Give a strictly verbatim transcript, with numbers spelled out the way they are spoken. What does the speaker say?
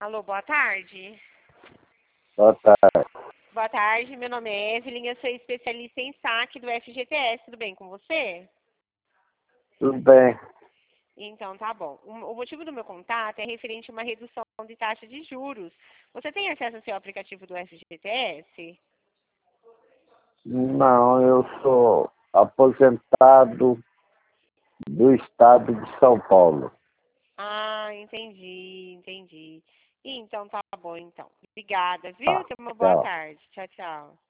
Alô, boa tarde. Boa tarde. Boa tarde, meu nome é Evelyn, eu sou especialista em saque do F G T S, tudo bem com você? Tudo bem. Então, tá bom. O o motivo do meu contato é referente a uma redução de taxa de juros. Você tem acesso ao seu aplicativo do F G T S? Não, eu sou aposentado do estado de São Paulo. Ah, entendi, entendi. Então, tá bom, então. Obrigada, viu? Tá, Tenha uma boa tchau. tarde. Tchau, tchau.